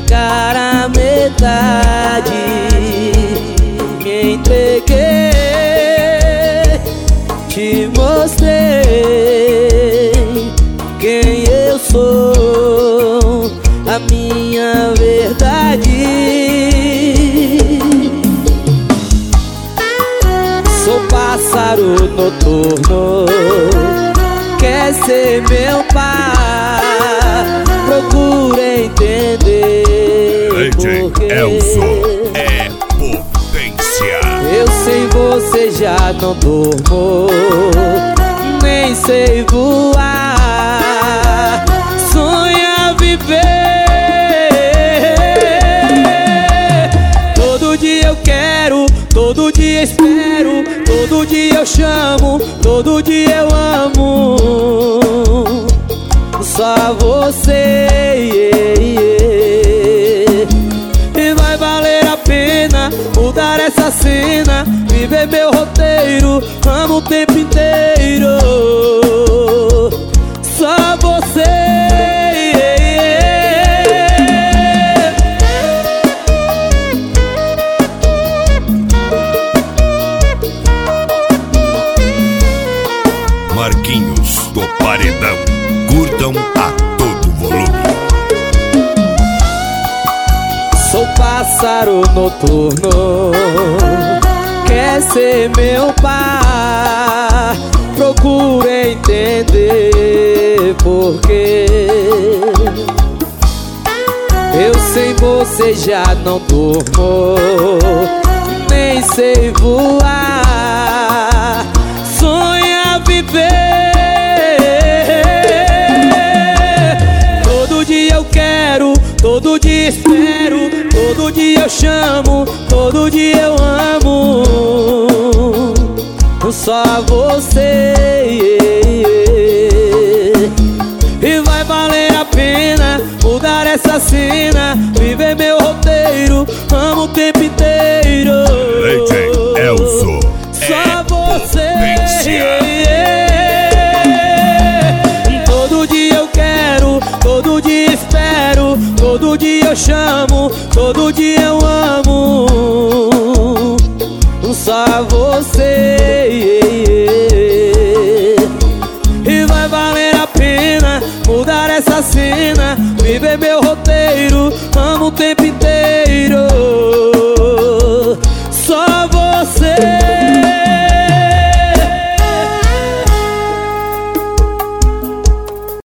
cara a metade. Me entreguei, te mostrei quem eu sou, a minha verdade. Sou pássaro noturno, quer ser meu par, procura entender. DJ Elzo é potência. Eu sem você já não durmo, nem sei voar, sonha viver. Todo dia eu quero, todo dia espero, todo dia eu chamo, todo dia eu amo. Só você, e vai valer a pena mudar essa cena, viver meu roteiro, amo o tempo inteiro. Só você. Marquinhos do Paredão, curtam a todo volume. Sou pássaro noturno, quer ser meu par, procura entender porquê. Eu sem você já não durmo, nem sei voar, sonha viver. Todo dia eu quero, todo dia espero, todo dia eu chamo, todo dia eu amo. Só você. E vai valer a pena mudar essa cena, viver meu roteiro, amo o tempo inteiro. DJ Elzo só você. Potência. Todo dia eu quero, todo dia espero, todo dia eu chamo, todo dia eu amo. Só você. E vai valer a pena mudar essa cena, viver meu roteiro, amo o tempo inteiro.